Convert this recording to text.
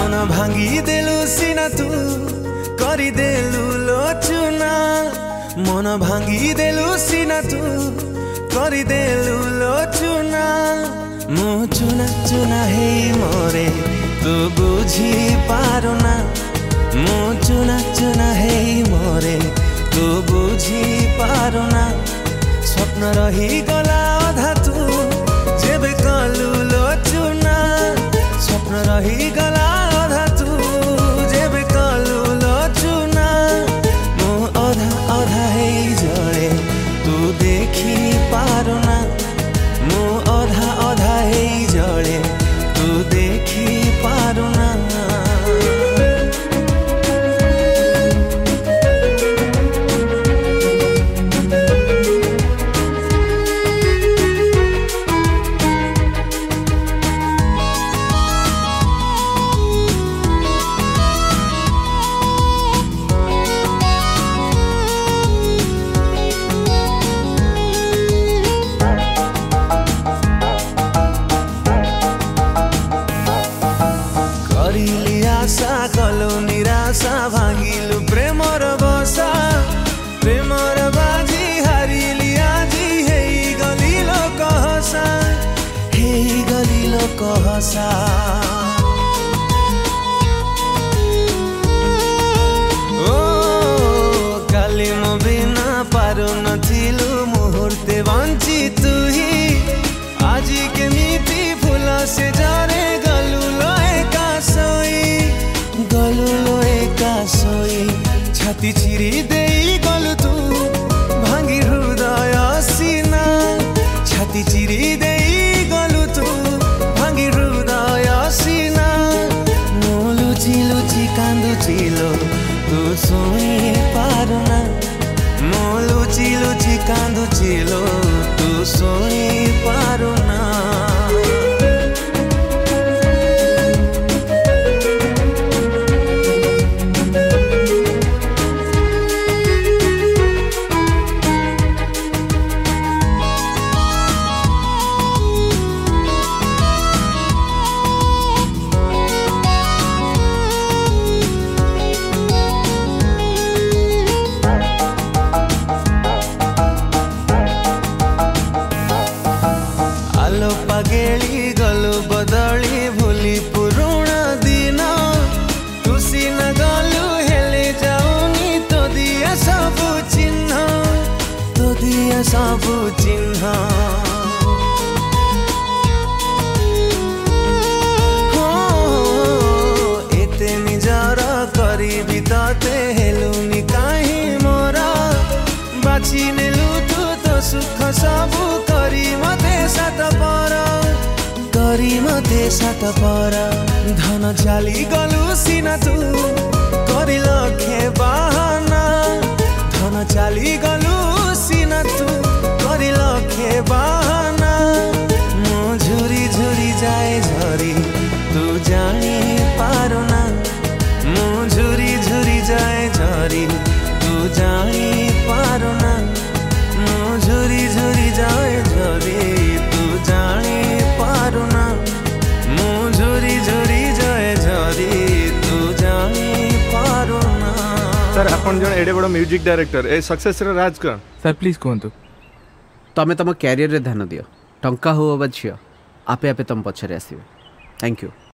मन भांगी देलु सिना तू करी देलु लोचुना मन भांगी देलु सिना तू करी देलु लोचुना मु चुना चुना हे मोरे तू बुझी पारुना मु चुना चुना हे मोरे तू बुझी पारुना स्वप्न रही गला अधा तू जेबे कलु लोचुना स्वप्न रही गला अधा तू जेबे कलु लोचुना मु अधा अधा हे जड़े तू देखी पारुना मु अधा अधा हे जड़े तू देखी पारुना आशा कलु निराशा भांगिलु प्रेमर बसा प्रेमर बाजी हारिली आजी हे गलिलो कहसा हे गलिलो कहसा ओ काली मो बिना पारु नथिलु मुहूर्ते बंची तू ही आजी के मीठी फूल से जरे गलु एका सोई छाती चिरी देई गलु तू भांगी हृदय सीना छाती चिरी देई गलु तू भांगी हृदय सीना मु लुची लुची कांदुचिलो तू सोई पारुना मु लुची लुची कांदुचिलो तू सोई पारुना आलो पगेली गलु बदली भूली पुरुणा दिन तुसी न गलु हेले जाऊनी तो दिया सब चिन्ह हो एते निजर करी तते हेलुनी काहे मोरा बाची नेलु तू तो सुख सबु करी मते सात पर धन चाली गलु सिना तू करी लखे बहाना धन चाली गलु सिना तू करी लखे बहाना मु झुरी झुरी जाए झरी तू जानी पारुना मु झुरी झुरी जाए झरी तू जानी पारुना मु झुरी झुरी जाए झरी तू जानी पारुना मु झुरी झुरी जाए झरी तू जानी पारुना। सर आपण जण एडे बड़ म्यूजिक डायरेक्टर ए सक्सेस रे राज कौन सर प्लीज कहतु तमें तुम कैरियर रे ध्यान दियो टंका हो बा झियो आपे आपे तुम पछरे आसीबे। Thank you.